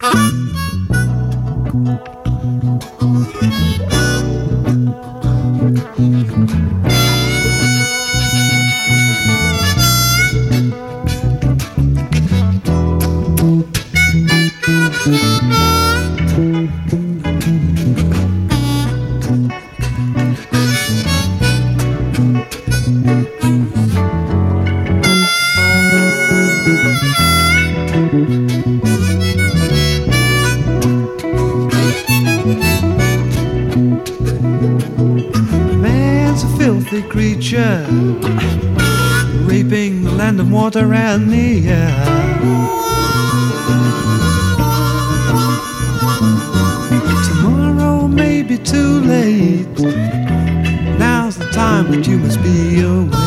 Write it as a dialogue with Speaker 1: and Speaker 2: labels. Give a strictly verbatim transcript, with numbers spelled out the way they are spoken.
Speaker 1: Man's a filthy creature, raping the land and water and the air. Tomorrow may be too late. Now's the time that you must be aware.